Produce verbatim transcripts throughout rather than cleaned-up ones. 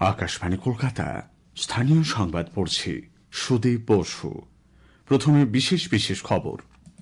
আকাশবাণী কলকাতা, স্থানীয় সংবাদ পড়ছি সুদীপ বসু। প্রথমে বিশেষ বিশেষ খবর।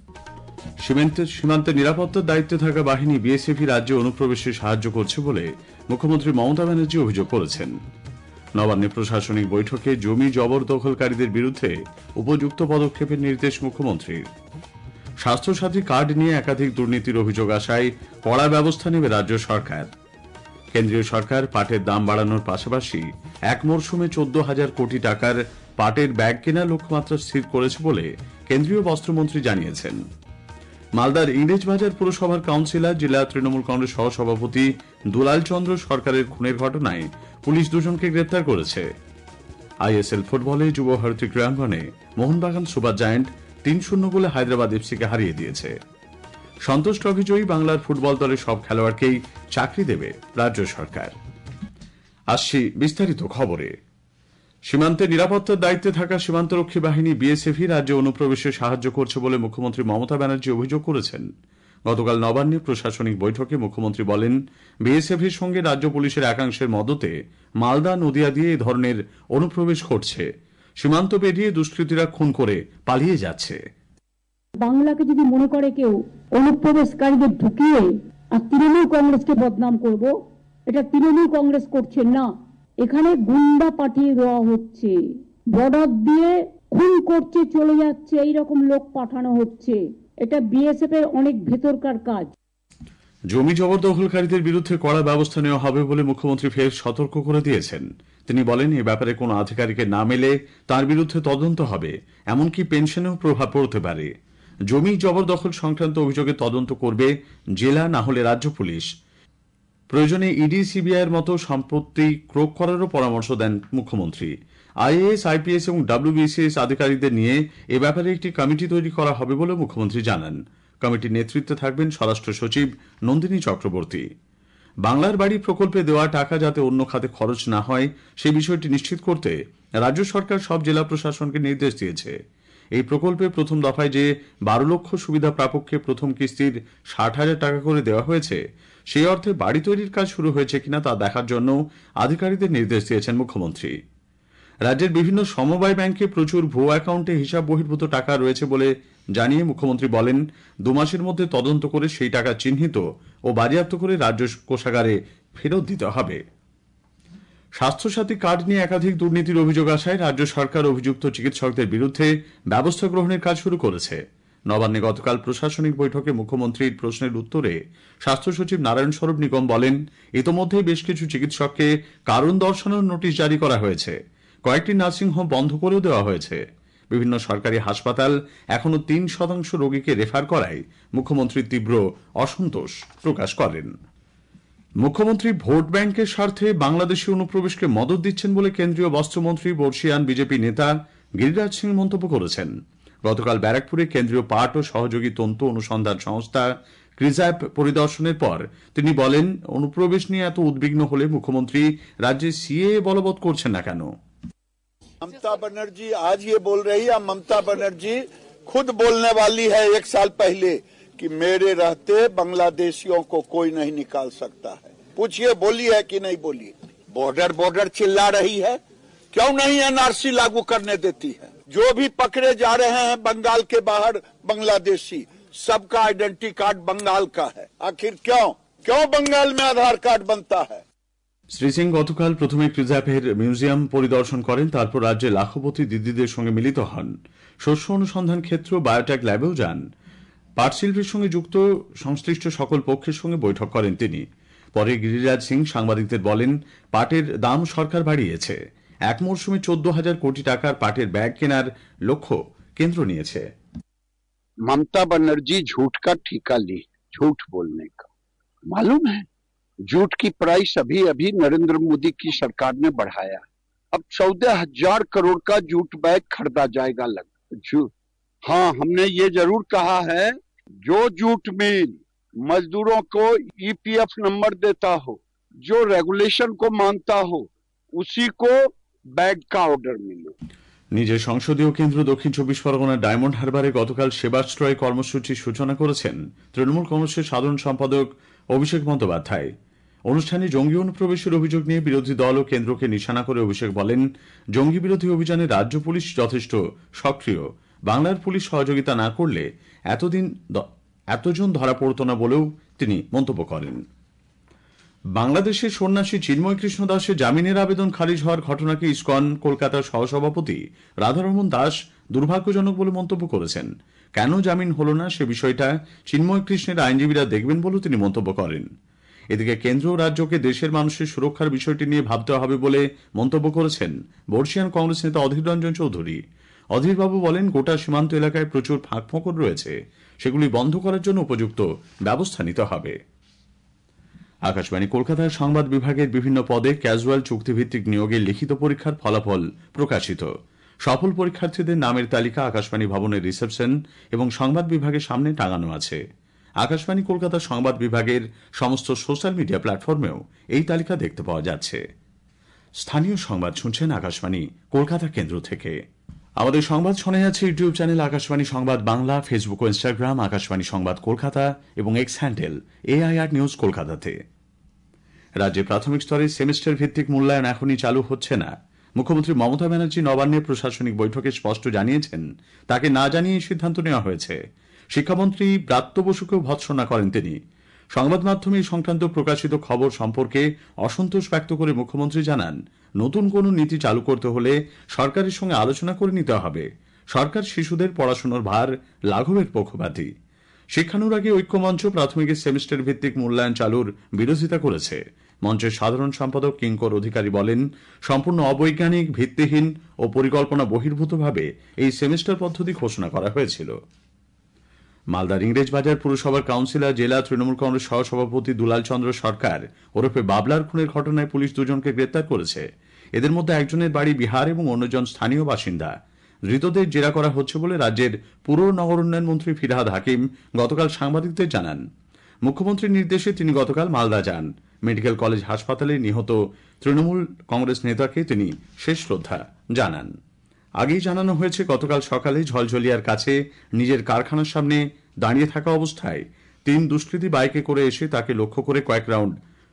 সীমান্তের নিরাপত্তার দায়িত্বে থাকা বাহিনী বিএসএফ রাজ্যে অনুপ্রবেশে সাহায্য করছে বলে মুখ্যমন্ত্রী মমতা ব্যানার্জি অভিযোগ করেছেন। নবান্নে প্রশাসনিক বৈঠকে জমি জবরদখলকারীদের বিরুদ্ধে উপযুক্ত পদক্ষেপের নির্দেশ মুখ্যমন্ত্রীর। স্বাস্থ্যসাথী কার্ড নিয়ে একাধিক দুর্নীতির অভিযোগ আসায় কড়া ব্যবস্থা নেবে রাজ্য সরকার। কেন্দ্রীয় সরকার পাটের দাম বাড়ানোর পাশাপাশি এক মরশুমে চোদ্দ হাজার কোটি টাকার পাটের ব্যাগ কেনার লক্ষ্যমাত্রা স্থির করেছে বলে কেন্দ্রীয় বস্ত্রমন্ত্রী জানিয়েছেন। মালদার ইংরেজবাজার পুরসভার কাউন্সিলর জেলা তৃণমূল কংগ্রেস সহসভাপতি দুলাল চন্দ্র সরকারের খুনের ঘটনায় পুলিশ দুজনকে গ্রেপ্তার করেছে। আইএসএল ফুটবলে যুব ভারতী ক্রীড়াঙ্গনে মোহনবাগান সুপার জায়ান্ট তিন শূন্য গোলে হায়দ্রাবাদ এফসিকে হারিয়ে দিয়েছে। সন্তোষ ট্রফি জয়ী বাংলার ফুটবল দলের সব খেলোয়াড়কেই চাকরি দেবে রাজ্য সরকার। আসছি বিস্তারিত খবরে। সীমান্তে নিরাপত্তার দায়িত্বে থাকা সীমান্তরক্ষী বাহিনী বিএসএফই রাজ্যে অনুপ্রবেশে সাহায্য করছে বলে মুখ্যমন্ত্রী মমতা ব্যানার্জি অভিযোগ করেছেন। গতকাল নবান্নে প্রশাসনিক বৈঠকে মুখ্যমন্ত্রী বলেন, বিএসএফের সঙ্গে রাজ্য পুলিশের একাংশের মদতে মালদা নদিয়া দিয়ে এ ধরনের অনুপ্রবেশ ঘটছে। সীমান্ত পেরিয়ে দুষ্কৃতীরা খুন করে পালিয়ে যাচ্ছে। বাংলাকে যদি মনে করে কেউ অনুপ্রবেশকারীদের ঢুকিয়ে আর তৃণমূল কংগ্রেসকে বদনাম করব, এটা তৃণমূল কংগ্রেস করছে না, এখানে গুন্ডা পাঠিয়ে দেওয়া হচ্ছে, বর্ডার দিয়ে খুন করছে, চলে যাচ্ছে, এইরকম লোক পাঠানো হচ্ছে। এটা বিএসএফ এর অনেক ভেতরকার কাজ। জমি জবরদখলকারীদের বিরুদ্ধে কড়া ব্যবস্থা নেওয়া হবে বলে মুখ্যমন্ত্রী ফের সতর্ক করে দিয়েছেন। তিনি বলেন, এ ব্যাপারে কোনো আধিকারিকের নাম এলে তার বিরুদ্ধে তদন্ত হবে, এমনকি পেনশনেও প্রভাব পড়তে পারে। জমি জবরদখল সংক্রান্ত অভিযোগে তদন্ত করবে জেলা না হলে রাজ্য পুলিশ। প্রয়োজনে ইডি সিবিআইয়ের মতো সম্পত্তি ক্রোক করারও পরামর্শ দেন মুখ্যমন্ত্রী। আইএএস আইপিএস এবং ডাব্লিউবিসিএস আধিকারিকদের নিয়ে এ ব্যাপারে একটি কমিটি তৈরি করা হবে বলে মুখ্যমন্ত্রী জানান। কমিটির নেতৃত্বে থাকবেন স্বরাষ্ট্র সচিব নন্দিনী চক্রবর্তী। বাংলার বাড়ি প্রকল্পে দেওয়া টাকা যাতে অন্য খাতে খরচ না হয় সেই বিষয়টি নিশ্চিত করতে রাজ্য সরকার সব জেলা প্রশাসনকে নির্দেশ দিয়েছে। এই প্রকল্পে প্রথম দফায় যে বারো লক্ষ সুবিধা প্রাপককে প্রথম কিস্তির ষাট হাজার টাকা করে দেওয়া হয়েছে, সেই অর্থে বাড়ি তৈরির কাজ শুরু হয়েছে কিনা তা দেখার জন্য আধিকারিকদের নির্দেশ দিয়েছেন মুখ্যমন্ত্রী। রাজ্যের বিভিন্ন সমবায় ব্যাংকে প্রচুর ভুয়ো অ্যাকাউন্টে হিসাব বহির্ভূত টাকা রয়েছে বলে জানিয়ে মুখ্যমন্ত্রী বলেন, দু মাসের মধ্যে তদন্ত করে সেই টাকা চিহ্নিত ও বাজেয়াপ্ত করে রাজ্য কোষাগারে ফেরত দিতে হবে। স্বাস্থ্যসাথী কার্ড নিয়ে একাধিক দুর্নীতির অভিযোগ আসায় রাজ্য সরকার অভিযুক্ত চিকিৎসকদের বিরুদ্ধে ব্যবস্থা গ্রহণের কাজ শুরু করেছে। নবান্নে গতকাল প্রশাসনিক বৈঠকে মুখ্যমন্ত্রীর প্রশ্নের উত্তরে স্বাস্থ্য সচিব নারায়ণ স্বরূপ নিগম বলেন, ইতোমধ্যেই বেশ কিছু চিকিৎসককে কারণ দর্শানোর নোটিশ জারি করা হয়েছে। কয়েকটি নার্সিংহোম বন্ধ করেও দেওয়া হয়েছে। বিভিন্ন সরকারি হাসপাতাল এখনো তিন শতাংশ রোগীকে রেফার করায় মুখ্যমন্ত্রী তীব্র অসন্তোষ প্রকাশ করেন। মুখ্যমন্ত্রী ভোট ব্যাংকের স্বার্থে বাংলাদেশি অনুপ্রবেশকে মদত দিচ্ছেন বলে কেন্দ্রীয় বস্ত্রমন্ত্রী বর্ষিয়ান বিজেপি নেতা গিরিরাজ সিং মন্তব্য করেছেন। গতকাল ব্যারাকপুরে কেন্দ্রীয় পাট ও সহযোগী তন্তু অনুসন্ধান সংস্থা ক্রিজ্যাপ পরিদর্শনের পর তিনি বলেন, অনুপ্রবেশ নিয়ে এত উদ্বিগ্ন হলে মুখ্যমন্ত্রী রাজ্যে সিএএ বলবৎ করছেন না কেন? ममता बनर्जी आज ये बोल रही है, ममता बनर्जी खुद बोलने वाली है एक साल पहले कि मेरे रहते बांग्लादेशियों को कोई नहीं निकाल सकता है। पूछिए बोली है कि नहीं बोली? बॉर्डर बॉर्डर चिल्ला रही है, क्यों नहीं एनआरसी लागू करने देती है? जो भी पकड़े जा रहे हैं बंगाल के बाहर बांग्लादेशी, सबका आइडेंटिटी कार्ड बंगाल का है। आखिर क्यों क्यों बंगाल में आधार कार्ड बनता है? শ্রী সিং গতকাল প্রথমে ক্রিজ্যাপের মিউজিয়াম পরিদর্শন করেন, তারপর রাজ্যে লাখপতি দিদিদের সঙ্গে মিলিত হন। শস্য অনুসন্ধান ক্ষেত্র বায়োটেক ল্যাবেও যান। পাট শিল্পের সঙ্গে যুক্ত সংশ্লিষ্ট সকল পক্ষের সঙ্গে বৈঠক করেন তিনি। পরে গিরিরাজ সিং সাংবাদিকদের বলেন, পাটের দাম সরকার বাড়িয়েছে। এক মরশুমে চোদ্দ হাজার কোটি টাকার পাটের ব্যাগ কেনার লক্ষ্য কেন্দ্র নিয়েছে। ममता बनर्जी झूठ का ठेका ली, झूठ बोलने का। मालूम है झूठ की प्राइस अभी अभी नरेंद्र मोदी की सरकार ने बढ़ाया। अब चौदह हजार करोड़ का जूट बैग खरीदा जाएगा लग झूठ। हाँ, हमने ये जरूर कहा है, जो जूट मिल मजदूरों को ईपीएफ नंबर देता हो, जो रेगुलेशन को मानता हो, उसी को बैग का ऑर्डर मिले। নিজের সংসদীয় কেন্দ্র দক্ষিণ চব্বিশ পরগনার ডায়মন্ড হারবারে গতকাল সেবাশ্রয় কর্মসূচির সূচনা করেছেন তৃণমূল কংগ্রেসের সাধারণ সম্পাদক অভিষেক বন্দ্যোপাধ্যায়। অনুষ্ঠানে জঙ্গি অনুপ্রবেশের অভিযোগ নিয়ে বিরোধী দল ও কেন্দ্রকে নিশানা করে অভিষেক বলেন, জঙ্গি বিরোধী অভিযানে রাজ্য পুলিশ যথেষ্ট সক্রিয়। বাংলার পুলিশ সহযোগিতা না করলে এতদিন এতজন ধরা পড়ত না বলেও তিনি মন্তব্য করেন। বাংলাদেশের সন্ন্যাসী চিন্ময় কৃষ্ণ দাসের জামিনের আবেদন খারিজ হওয়ার ঘটনাকে ইসকন কলকাতার সহসভাপতি রাধারমন দাস দুর্ভাগ্যজনক বলে মন্তব্য করেছেন। কেন জামিন হল না সে বিষয়টা চিন্ময় কৃষ্ণের আইনজীবীরা দেখবেন বলেও তিনি মন্তব্য করেন। এদিকে কেন্দ্র ও রাজ্যকে দেশের মানুষের সুরক্ষার বিষয়টি নিয়ে ভাবতে হবে বলে মন্তব্য করেছেন বর্ষিয়ান কংগ্রেস নেতা অধীর রঞ্জন চৌধুরী। অধীরবাবু বলেন, গোটা সীমান্ত এলাকায় প্রচুর ফাঁকফোকর রয়েছে, সেগুলি বন্ধ করার জন্য উপযুক্ত ব্যবস্থা নিতে হবে। আকাশবাণী কলকাতার সংবাদ বিভাগের বিভিন্ন পদে ক্যাজুয়াল চুক্তিভিত্তিক নিয়োগের লিখিত পরীক্ষার ফলাফল প্রকাশিত। সফল পরীক্ষার্থীদের নামের তালিকা আকাশবাণী ভবনের রিসেপশন এবং সংবাদ বিভাগের সামনে টাঙানো আছে। আকাশবাণী কলকাতার সংবাদ বিভাগের সমস্ত সোশ্যাল মিডিয়া প্ল্যাটফর্মেও এই তালিকা দেখতে পাওয়া যাচ্ছে। স্থানীয় সংবাদ শুনছেন আকাশবাণী কলকাতা কেন্দ্র থেকে। আমাদের সংবাদ শোনা যাচ্ছে ইউটিউব চ্যানেল আকাশবাণী সংবাদ বাংলা, ফেসবুক ও ইনস্টাগ্রাম আকাশবাণী সংবাদ কলকাতা এবং এক্স হ্যান্ডেল এআইআর নিউজ কলকাতাতে। রাজ্যে প্রাথমিক স্তরে সেমিস্টার ভিত্তিক মূল্যায়ন এখনই চালু হচ্ছে না। মুখ্যমন্ত্রী মমতা ব্যানার্জি নবান্নে প্রশাসনিক বৈঠকে স্পষ্ট জানিয়েছেন, তাকে না জানিয়ে সিদ্ধান্ত নেওয়া হয়েছে। শিক্ষামন্ত্রী ব্রাত্য বসুকেও ভৎসনা করেন তিনি। সংবাদ মাধ্যমে এই সংক্রান্ত প্রকাশিত খবর সম্পর্কে অসন্তোষ ব্যক্ত করে মুখ্যমন্ত্রী জানান, নতুন কোন নীতি চালু করতে হলে সরকারের সঙ্গে আলোচনা করে নিতে হবে। সরকার শিশুদের পড়াশোনার ভার লাঘবের পক্ষপাতী। শিক্ষানুরাগী ঐক্যমঞ্চ প্রাথমিকের সেমিস্টার ভিত্তিক মূল্যায়ন চালুর বিরোধিতা করেছে। মঞ্চের সাধারণ সম্পাদক কিঙ্কর অধিকারী বলেন, সম্পূর্ণ অবৈজ্ঞানিক, ভিত্তিহীন ও পরিকল্পনা বহির্ভূতভাবে এই সেমিস্টার পদ্ধতি ঘোষণা করা হয়েছিল। মালদার ইংরেজবাজার পুরসভার কাউন্সিলর জেলা তৃণমূল কংগ্রেস সহসভাপতি দুলাল চন্দ্র সরকার ওরফে বাবলার খুনের ঘটনায় পুলিশ দুজনকে গ্রেপ্তার করেছে। এদের মধ্যে একজনের বাড়ি বিহার এবং অন্যজন স্থানীয় বাসিন্দা। ধৃতদের জেরা করা হচ্ছে বলে রাজ্যের পুর নগর উন্নয়ন মন্ত্রী ফিরহাদ হাকিম গতকাল সাংবাদিকদের জানান। মুখ্যমন্ত্রীর নির্দেশে তিনি গতকাল মালদা যান। মেডিকেল কলেজ হাসপাতালে নিহত তৃণমূল কংগ্রেস নেতাকে তিনি শেষ শ্রদ্ধা জানান। আগেই জানানো হয়েছে, গতকাল সকালে ঝলঝলিয়ার কাছে নিজের কারখানার সামনে দাঁড়িয়ে থাকা অবস্থায় তিন দুষ্কৃতী বাইকে করে এসে তাকে লক্ষ্য করে কয়েক রাউন্ড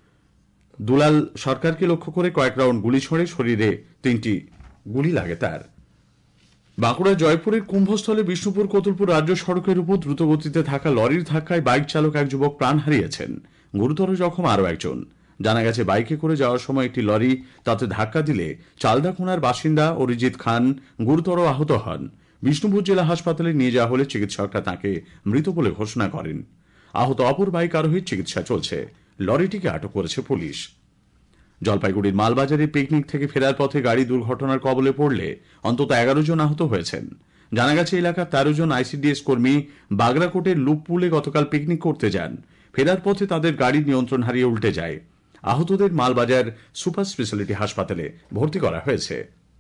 দুলাল সরকারকে লক্ষ্য করে কয়েক রাউন্ড গুলি ছোড়ে। শরীরে তিনটি গুলি লাগে তার। বাঁকুড়া জয়পুরের কুম্ভস্থলে বিষ্ণুপুর কতুলপুর রাজ্য সড়কের উপর দ্রুতগতিতে থাকা লরির ধাক্কায় বাইক চালক এক যুবক প্রাণ হারিয়েছেন। গুরুতর জখম আরও একজন। জানা গেছে, বাইকে করে যাওয়ার সময় একটি লরি তাতে ধাক্কা দিলে চালদাকোনার বাসিন্দা অরিজিৎ খান গুরুতর আহত হন। বিষ্ণুপুর জেলা হাসপাতালে নিয়ে যাওয়া হলে চিকিৎসকরা তাঁকে মৃত বলে ঘোষণা করেন। আহত অপর বাইক আরোহীর চিকিৎসা চলছে। লরিটিকে আটক করেছে পুলিশ। জলপাইগুড়ির মালবাজারে পিকনিক থেকে ফেরার পথে গাড়ি দুর্ঘটনার কবলে পড়লে অন্তত এগারো জন আহত হয়েছেন। জানা গেছে, এলাকার তেরো জন আইসিডিএস কর্মী বাগরাকোটের লুপপুলে গতকাল পিকনিক করতে যান। ফেরার পথে তাদের গাড়ির নিয়ন্ত্রণ হারিয়ে উল্টে যায়। আহতদের মালবাজার সুপার স্পেশালিটি হাসপাতালে ভর্তি করা হয়েছে।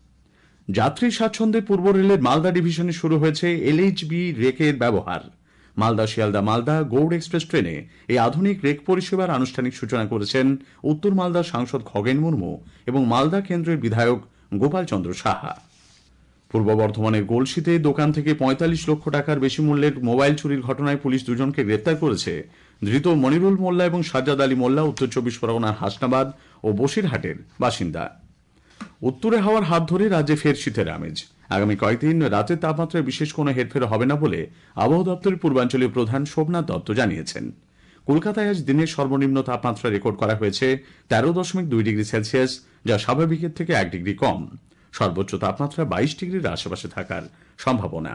যাত্রী স্বাচ্ছন্দ্যে পূর্ব রেলের মালদা ডিভিশনে শুরু হয়েছে এলএইচবি রেকের ব্যবহার। মালদা শিয়ালদা মালদা গৌড় এক্সপ্রেস ট্রেনে এই আধুনিক রেক পরিষেবার আনুষ্ঠানিক সূচনা করেছেন উত্তর মালদার সাংসদ খগেন মুর্মু এবং মালদা কেন্দ্রের বিধায়ক গোপাল চন্দ্র সাহা। পূর্ব বর্ধমানের গলসিতে দোকান থেকে পঁয়তাল্লিশ লক্ষ টাকার বেশি মূল্যের মোবাইল চুরির ঘটনায় পুলিশ দুজনকে গ্রেপ্তার করেছে। ধৃত মনিরুল মোল্লা এবং সাজ্জাদ আলী মোল্লা উত্তর চব্বিশ পরগনার হাসনাবাদ ও বসিরহাটের বাসিন্দা। উত্তরে হাওয়ার হাত ধরে রাজ্যে ফের শীতের আমেজ। আগামী কয়েকদিন রাতের তাপমাত্রায় বিশেষ কোনো হেরফের হবে না বলে আবহাওয়া দপ্তরের পূর্বাঞ্চলীয় প্রধান সোমনাথ দত্ত জানিয়েছেন। কলকাতায় আজ দিনের সর্বনিম্ন তাপমাত্রা রেকর্ড করা হয়েছে তেরো দশমিক দুই ডিগ্রি সেলসিয়াস, যা স্বাভাবিকের থেকে এক ডিগ্রি কম। সর্বোচ্চ তাপমাত্রা বাইশ ডিগ্রির আশেপাশে থাকার সম্ভাবনা।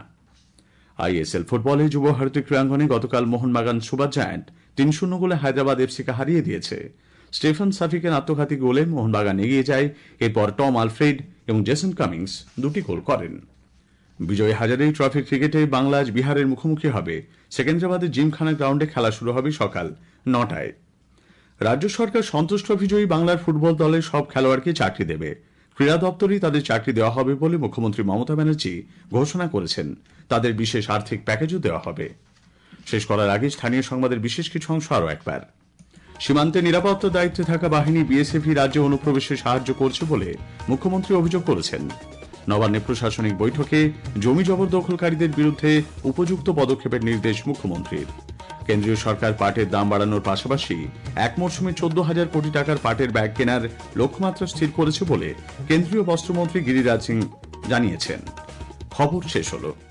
আইএসএল ফুটবলে যুব ভারতী ক্রীড়াঙ্গনে গতকাল মোহনবাগান সুপার জায়ান্ট তিন শূন্য গোলে হায়দ্রাবাদ এফসিকে হারিয়ে দিয়েছে। স্টেফান সাফিকের আত্মঘাতী গোলে মোহনবাগান এগিয়ে যায়। এরপর টম আলফ্রেড এবং জেসন কামিংস দুটি গোল করেন। বিজয় হাজারে ট্রফি ক্রিকেটে বাংলা আজ বিহারের মুখোমুখি হবে। সেকেন্দ্রাবাদের জিমখানা গ্রাউন্ডে খেলা শুরু হবে সকাল নটায়। রাজ্য সরকার সন্তোষ ট্রফি জয়ী বাংলার ফুটবল দলের সব খেলোয়াড়কে চাকরি দেবে। ক্রীড়া দপ্তরই তাদের চাকরি দেওয়া হবে বলে মুখ্যমন্ত্রী মমতা ব্যানার্জি ঘোষণা করেছেন। তাদের বিশেষ আর্থিক প্যাকেজও দেওয়া হবে। শেষ করার আগে স্থানীয় সংবাদের বিশেষ কিছু অংশ আরও একবার। সীমান্তে নিরাপত্তার দায়িত্বে থাকা বাহিনী বিএসএফই রাজ্যে অনুপ্রবেশে সাহায্য করছে বলে মুখ্যমন্ত্রী অভিযোগ করেছেন। নবান্নে প্রশাসনিক বৈঠকে জমি জবরদখলকারীদের বিরুদ্ধে উপযুক্ত পদক্ষেপের নির্দেশ মুখ্যমন্ত্রীর। কেন্দ্রীয় সরকার পাটের দাম বাড়ানোর পাশাপাশি এক মরশুমে চোদ্দ হাজার কোটি টাকার পাটের ব্যাগ কেনার লক্ষ্যমাত্রা স্থির করেছে বলে কেন্দ্রীয় বস্ত্রমন্ত্রী গিরিরাজ সিং জানিয়েছেন। খবর শেষ হলো।